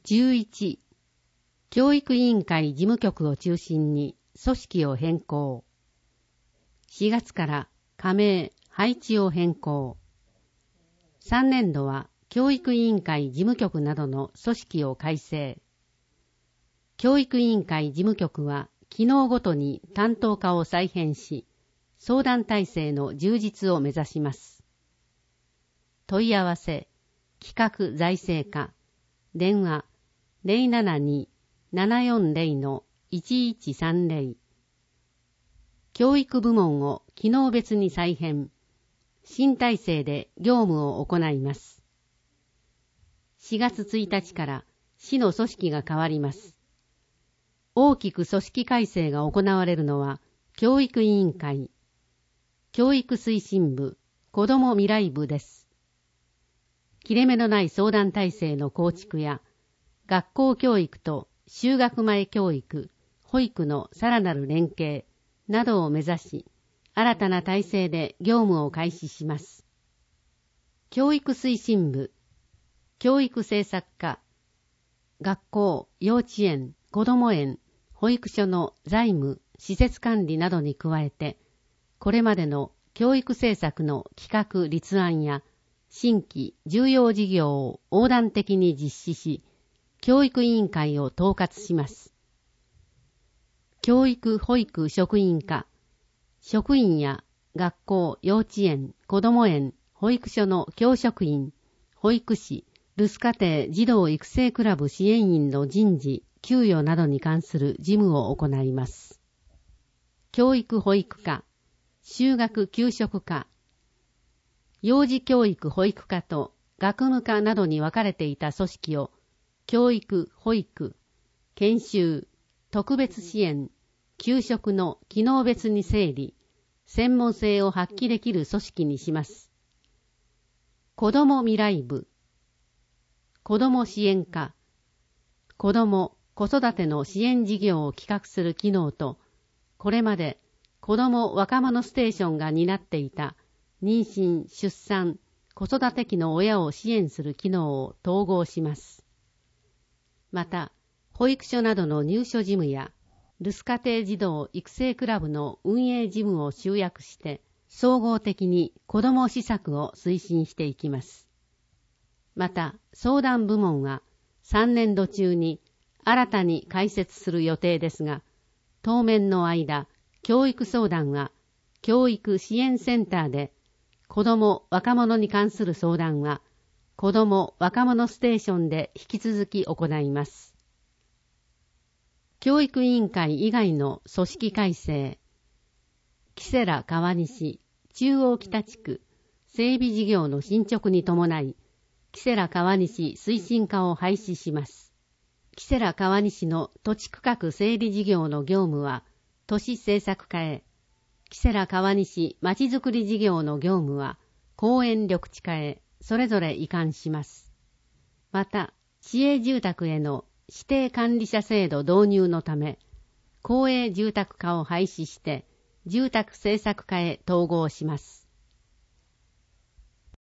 11、教育委員会事務局を中心に組織を変更。4月から加盟、配置を変更。3年度は教育委員会事務局などの組織を改正。教育委員会事務局は機能ごとに担当課を再編し、相談体制の充実を目指します。問い合わせ、企画財政課、電話 072-740-1130。教育部門を機能別に再編、新体制で業務を行います。4月1日から市の組織が変わります。大きく組織改正が行われるのは、教育委員会、教育推進部、子ども未来部です。切れ目のない相談体制の構築や、学校教育と就学前教育、保育のさらなる連携などを目指し、新たな体制で業務を開始します。教育推進部、教育政策課、学校、幼稚園、子ども園、保育所の財務、施設管理などに加えて、これまでの教育政策の企画立案や新規重要事業を横断的に実施し、教育委員会を統括します。教育保育職員課、職員や学校、幼稚園、子ども園、保育所の教職員、保育士、留守家庭児童育成クラブ支援員の人事、給与などに関する事務を行います。教育保育課、就学給食課、幼児教育保育課と学務課などに分かれていた組織を、教育、保育、研修、特別支援、給食の機能別に整理、専門性を発揮できる組織にします。子ども未来部、子ども支援課、子ども・子育ての支援事業を企画する機能と、これまで子ども若者ステーションが担っていた妊娠・出産、子育て期の親を支援する機能を統合します。また、保育所などの入所事務や、留守家庭児童育成クラブの運営事務を集約して、総合的に子ども施策を推進していきます。また、相談部門は3年度中に新たに開設する予定ですが、当面の間、教育相談は教育支援センターで、子ども・若者に関する相談は、子ども・若者ステーションで引き続き行います。教育委員会以外の組織改正、キセラ川西、中央北地区、整備事業の進捗に伴い、キセラ川西推進課を廃止します。キセラ川西の土地区画整理事業の業務は、都市政策課へ、キセラ川西まちづくり事業の業務は、公園緑地課へ、それぞれ移管します。また、市営住宅への指定管理者制度導入のため、公営住宅課を廃止して、住宅政策課へ統合します。